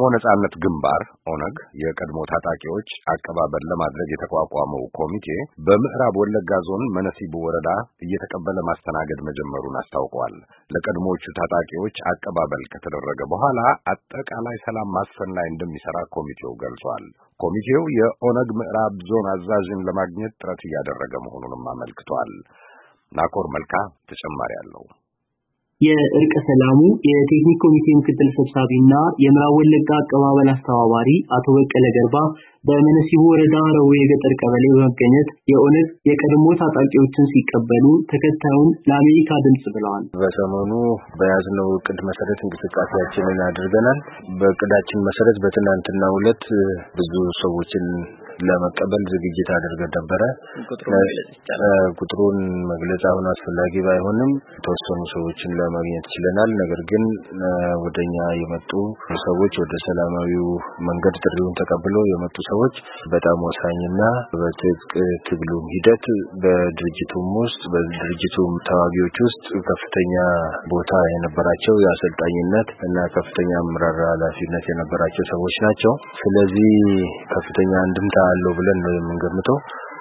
ነጻነት ግንባር ኦነግ የቀድሞ ታጣቂዎች አቀባበል ለማድረግ የተቋቋመው ኮሚቴ በምዕራብ ወለጋ ዞን መነሲቡ ወረዳ እየተቀበለ ማስተናገድ መጀመሩን አስታውቋል። ለቀድሞዎቹ ታጣቂዎች አቀባበል ከተደረገ በኋላ አጠቃላይ ሰላም ማስፈን ላይ እንደሚሰራ ኮሚቴው ገልጿል። ኮሚቴው የኦነግ ምዕራብ ዞን አዛዥን ለማግኘት ጥረት እያደረገ መሆኑንም አመልክቷል። ናኮር መልካ ተጨማሪ አለው። የእርቀ ሰላሙ የቴክኒክ ኮሚቴ ምክትል ሰብሳቢና የምዕራብ ወለጋ አቀባበል አስተባባሪ አቶ በቀለ ገርባ በመነሲቡ ወረዳ ረው የገጠር ቀበሌ በመገኘት የኦነግ የቀድሞ ታጣቂዎችን ሲቀበሉ ተከታዩን ለአሜሪካ ድምጽ ብለዋል። በሰሞኑ በያዝነው እቅድ መሰረት እንቅስቃሴያችንን አድርገናል። በእቅዳችን መሰረት በትናንትናው ዕለት ብዙ ሰዎችን ለመቀበል ዝግጅት አድርገን ነበር። ቁጥሩን መግለጽ አሁን አስፈላጊ ባይሆንም ተወሰኑ ሰዎችን ለማግኘት ችለናል። ነገር ግን ወደኛ የመጡ ሰዎች ወደ ሰላማዊው መንገድ ጥሪውን ተቀብለው የመጡ ሰዎች በጣም ወሳኝና በትጥቅ ትግሉም ሂደት በድርጅቱም ውስጥ በድርጅቱም ተዋጊዎች ውስጥ ከፍተኛ ቦታ የነበራቸው የአሰልጣኝነት እና ከፍተኛ አመራር ኃላፊነት የነበራቸው ሰዎች ናቸው። ስለዚህ ከፍተኛ እንድምታ አለው ብለን ነው የምንገምተው።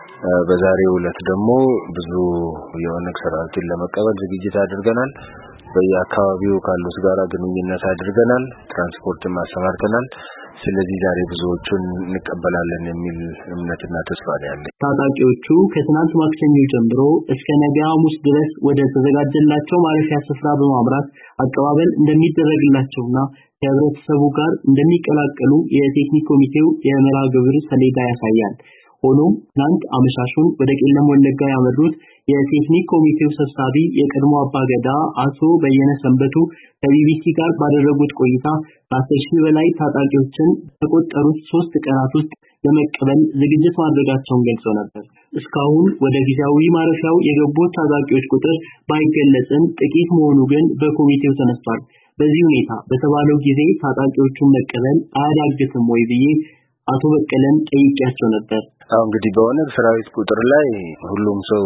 በዛሬው ዕለት ደግሞ ብዙ የኦነግ ሰራዊትን ለመቀበል ዝግጅት አድርገናል። በየአካባቢው ካሉት ጋር ግንኙነት አድርገናል። ትራንስፖርትን ማሰማርተናል። ስለዚህ ዛሬ ብዙዎቹን እንቀበላለን የሚል እምነትና ተስፋ ያለን። ታጣቂዎቹ ከትናንት ማክሰኞ ጀምሮ እስከ ነገ ሐሙስ ድረስ ወደ ተዘጋጀላቸው ማረፊያ ስፍራ በማምራት አቀባበል እንደሚደረግላቸውና ከህብረተሰቡ ጋር እንደሚቀላቀሉ የቴክኒክ ኮሚቴው የመርሃ ግብር ሰሌዳ ያሳያል። ሆኖም ትናንት አመሻሹን ወደ ቄለም ወለጋ ያመሩት የቴክኒክ ኮሚቴው ሰብሳቢ የቀድሞ አባገዳ አቶ በየነ ሰንበቱ ከቢቢሲ ጋር ባደረጉት ቆይታ ከ10,000 በላይ ታጣቂዎችን በቆጠሩት 3 ቀናት ውስጥ ለመቀበል ዝግጅት ማድረጋቸውን ገልጸው ነበር። እስካሁን ወደ ጊዜያዊ ማረፊያው የገቡት ታጣቂዎች ቁጥር ባይገለጽም ጥቂት መሆኑ ግን በኮሚቴው ተነስቷል። በዚህ ሁኔታ በተባለው ጊዜ ታጣቂዎቹን መቀበል አያዳግትም ወይ ብዬ አቶ በቀለን ጠይቄያቸው ነበር። እንግዲህ በኦነግ ሰራዊት ቁጥር ላይ ሁሉም ሰው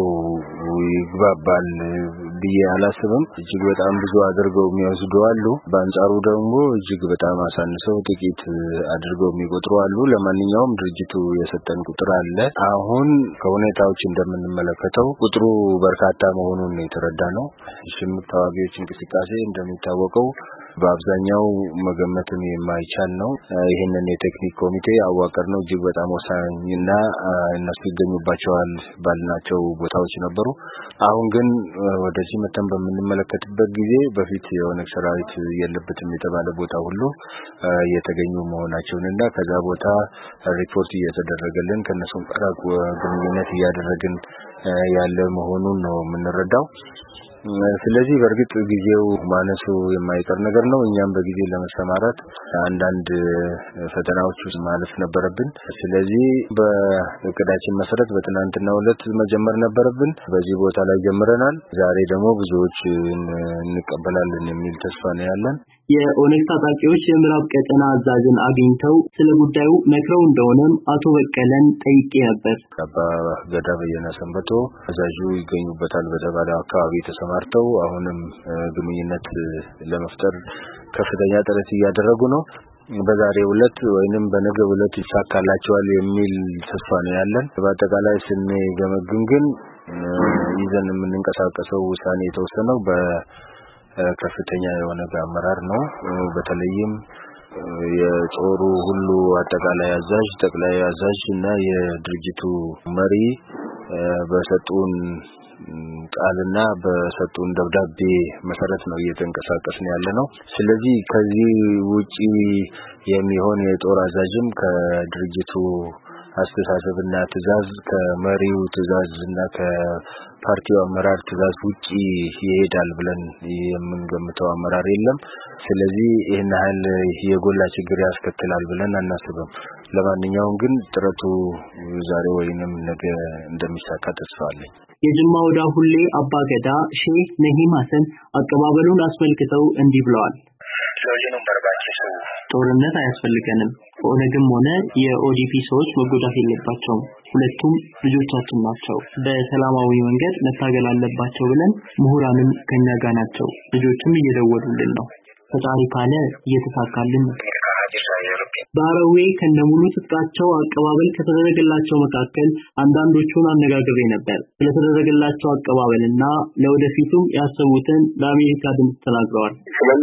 ይግባባል ብዬ አላስብም። እጅግ በጣም ብዙ አድርገው የሚወስዱ አሉ። በአንጻሩ ደግሞ እጅግ በጣም አሳንሰው ጥቂት አድርገው የሚቆጥሩ አሉ። ለማንኛውም ድርጅቱ የሰጠን ቁጥር አለ። አሁን ከሁኔታዎች እንደምንመለከተው ቁጥሩ በርካታ መሆኑን የተረዳነው። ሽምቅ ተዋጊዎች እንቅስቃሴ እንደሚታወቀው በአብዛኛው መገመትም የማይቻል ነው። ይሄንን የቴክኒክ ኮሚቴ አዋቀርነው እጅግ በጣም ወሳኝና እነሱ ይገኙባቸዋል ባልናቸው ቦታዎች ነበሩ። አሁን ግን ወደዚህ መተን በምንመለከትበት ጊዜ በፊት የኦነግ ሰራዊት የለበትም የተባለ ቦታ ሁሉ የተገኙ መሆናቸውንና ከዛ ቦታ ሪፖርት እየተደረገልን ከነሱም ጋር ግንኙነት እያደረግን ያለ መሆኑን ነው የምንረዳው። ስለዚህ በእርግጥ ጊዜው ማነሱ የማይቀር ነገር ነው። እኛም በጊዜ ለመሰማራት አንዳንድ ፈተናዎች ውስጥ ማለፍ ነበረብን። ስለዚህ በእቅዳችን መሰረት በትናንትናው ዕለት መጀመር ነበረብን። በዚህ ቦታ ላይ ጀምረናል። ዛሬ ደግሞ ብዙዎች እንቀበላለን የሚል ተስፋ ነው ያለን። የኦነግ ታጣቂዎች የምዕራብ ቀጠና አዛዥን አግኝተው ስለ ጉዳዩ መክረው እንደሆነም አቶ በቀለን ጠይቄ ነበር። አባገዳ በየነ ሰንበቶ አዛዡ ይገኙበታል በተባለው አካባቢ ተሰማርተው አሁንም ግንኙነት ለመፍጠር ከፍተኛ ጥረት እያደረጉ ነው። በዛሬው ዕለት ወይንም በነገው ዕለት ይሳካላቸዋል የሚል ተስፋ ነው ያለን። በአጠቃላይ ስንገመግም ግን ይዘን የምንንቀሳቀሰው ውሳኔ የተወሰነው ከፍተኛ የሆነ አመራር ነው። በተለይም የጦሩ ሁሉ አጠቃላይ አዛዥ ጠቅላይ አዛዥ እና የድርጅቱ መሪ በሰጡን ቃልና በሰጡን ደብዳቤ መሰረት ነው እየተንቀሳቀስን ያለነው። ስለዚህ ከዚህ ውጪ የሚሆን የጦር አዛዥም ከድርጅቱ አስተሳሰብና ትዕዛዝ ከመሪው ትዕዛዝና ከፓርቲው አመራር ትዕዛዝ ውጪ ይሄዳል ብለን የምንገምተው አመራር የለም። ስለዚህ ይሄን ያህል የጎላ ችግር ያስከትላል ብለን አናስብም። ለማንኛውም ግን ጥረቱ ዛሬ ወይንም ነገ እንደሚሳካ ተስፋ አለኝ። የጅማ ወዳ ሁሌ አባገዳ ሼህ ነሂም ሐሰን አቀባበሉን አስመልክተው እንዲህ ብለዋል። ጦርነት አያስፈልገንም። ኦነግም ሆነ የኦዲፒ ሰዎች መጎዳት የለባቸውም። ሁለቱም ልጆቻችን ናቸው። በሰላማዊ መንገድ መታገል አለባቸው ብለን ምሁራንም ከኛ ጋር ናቸው። ልጆችም እየደወሉልን ነው። ፈጣሪ ካለ እየተሳካልን ነው። በሐረዌ ከነሙሉ ትጥቃቸው አቀባበል ከተደረገላቸው መካከል አንዳንዶቹን አነጋግሬ ነበር። ስለተደረገላቸው አቀባበልና ለወደፊቱም ያሰቡትን ለአሜሪካ ድምፅ ተናግረዋል።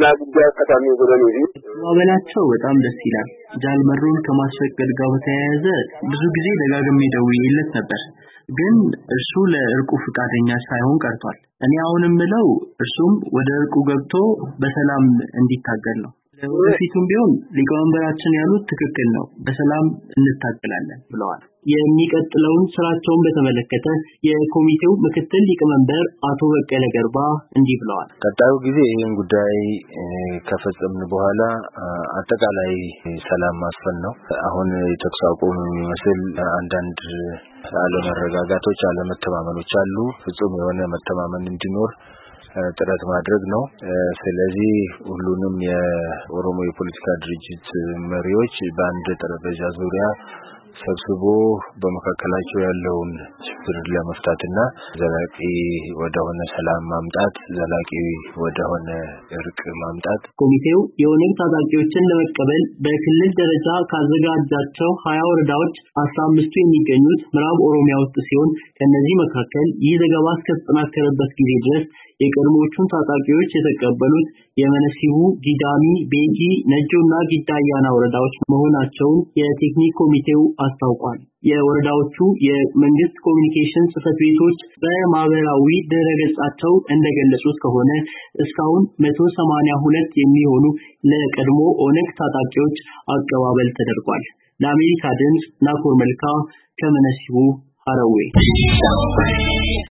አቀባበላቸው በጣም ደስ ይላል። ጃልመሮን ከማስፈቀድ ጋር በተያያዘ ብዙ ጊዜ ደጋግሜ ደውዬለት ነበር፣ ግን እርሱ ለእርቁ ፍቃደኛ ሳይሆን ቀርቷል። እኔ አሁንም ምለው እርሱም ወደ እርቁ ገብቶ በሰላም እንዲታገል ነው። ወደፊቱም ቢሆን ሊቀመንበራችን ያሉት ትክክል ነው፣ በሰላም እንታገላለን ብለዋል። የሚቀጥለውን ስራቸውን በተመለከተ የኮሚቴው ምክትል ሊቀመንበር አቶ በቀለ ገርባ እንዲህ ብለዋል። ቀጣዩ ጊዜ ይህን ጉዳይ ከፈጸምን በኋላ አጠቃላይ ሰላም ማስፈን ነው። አሁን የተኩስ አቁም የሚመስል አንዳንድ አለመረጋጋቶች፣ አለመተማመኖች አሉ። ፍጹም የሆነ መተማመን እንዲኖር ጥረት ማድረግ ነው። ስለዚህ ሁሉንም የኦሮሞ የፖለቲካ ድርጅት መሪዎች በአንድ ጠረጴዛ ዙሪያ ሰብስቦ በመካከላቸው ያለውን ችግር ለመፍታትና ዘላቂ ወደሆነ ሰላም ማምጣት፣ ዘላቂ ወደሆነ እርቅ ማምጣት። ኮሚቴው የኦነግ ታጣቂዎችን ለመቀበል በክልል ደረጃ ካዘጋጃቸው 20 ወረዳዎች 15ቱ የሚገኙት ምዕራብ ኦሮሚያ ውስጥ ሲሆን ከነዚህ መካከል ይህ ዘገባ እስከተጠናከረበት ጊዜ ድረስ የቀድሞቹን ታጣቂዎች የተቀበሉት የመነሲቡ፣ ጊዳሚ፣ ቤጂ፣ ነጆና ጊዳያና ወረዳዎች መሆናቸውን የቴክኒክ ኮሚቴው አስታውቋል። የወረዳዎቹ የመንግስት ኮሚኒኬሽን ጽሕፈት ቤቶች በማህበራዊ ድረገጻቸው እንደገለጹት ከሆነ እስካሁን 182 የሚሆኑ ለቀድሞ ኦነግ ታጣቂዎች አቀባበል ተደርጓል። ለአሜሪካ ድምፅ ናኮር መልካ ከመነሲቡ ሐረዌ